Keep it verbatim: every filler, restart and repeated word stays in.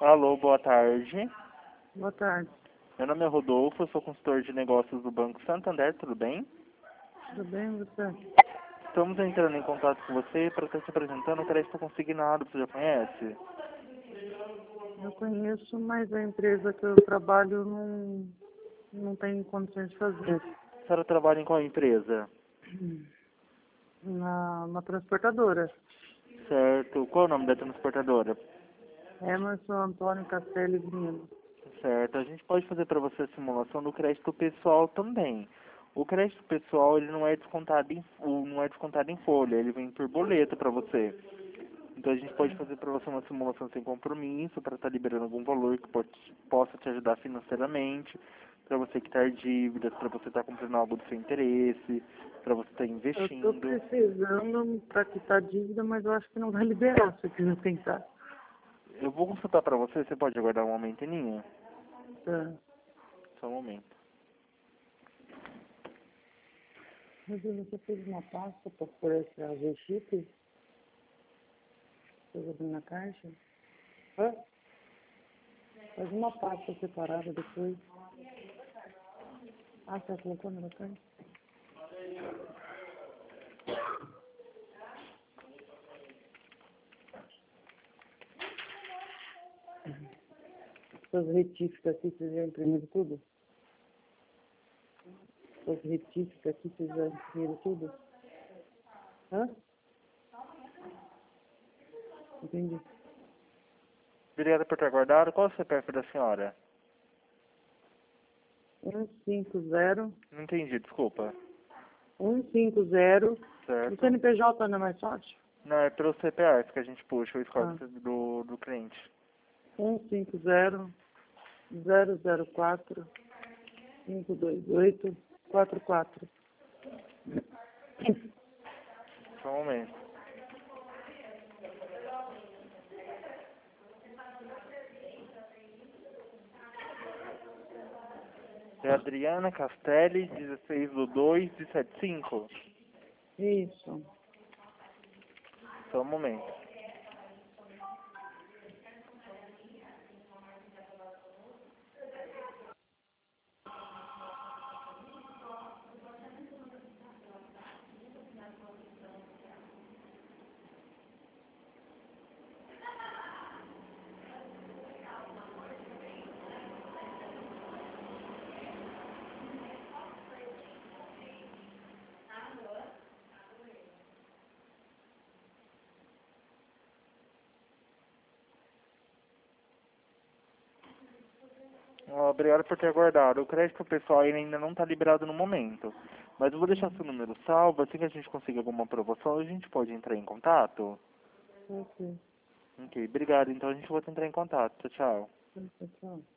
Alô, boa tarde. Boa tarde. Meu nome é Rodolfo, eu sou consultor de negócios do Banco Santander, tudo bem? Tudo bem, você? Estamos entrando em contato com você para estar te apresentando o crédito consignado, você já conhece? Eu conheço, mas a empresa que eu trabalho não, não tem condições de fazer. A senhora trabalha em qual empresa? Na, uma transportadora. Certo. Qual é o nome da transportadora? Emerson Antônio Castelli Brino. Certo. A gente pode fazer para você a simulação do crédito pessoal também. O crédito pessoal ele não é descontado em não é descontado em folha, ele vem por boleto para você. Então a gente pode fazer para você uma simulação sem compromisso, para estar liberando algum valor que pode, possa te ajudar financeiramente, para você quitar dívidas, para você estar comprando algo do seu interesse, para você estar Eu estou investindo. precisando para quitar dívida, mas eu acho que não vai liberar se eu quiser tentar. Eu vou consultar para você, você pode aguardar um momentinho? Tá. Só um momento. Mas você fez uma pasta para pôr essa G-Chip? Você abriu na caixa? Hã? Faz uma pasta separada depois. Ah, você tá colocando na caixa? Suas retíficas aqui, vocês já imprimiram tudo? Suas retíficas aqui, vocês já imprimiram tudo? Hã? Entendi. Obrigado por ter aguardado. Qual é o C P F da senhora? um cinco zero, Não entendi, desculpa. um cinco zero. O Certo. C N P J não é mais fácil? Não, é pelo C P F que a gente puxa o score Ah. do, do cliente. um cinco zero, zero zero quatro, cinco dois oito, quatro quatro. Só um momento. É Adriana Castelli, dezesseis do dois de setenta e cinco. Isso. Só um momento. Obrigado por ter aguardado. O crédito pessoal ele ainda não está liberado no momento. Mas eu vou deixar seu número salvo. Assim que a gente conseguir alguma aprovação, a gente pode entrar em contato? Ok. Ok, obrigado. Então a gente vai entrar em contato. Tchau, tchau. Tchau, tchau.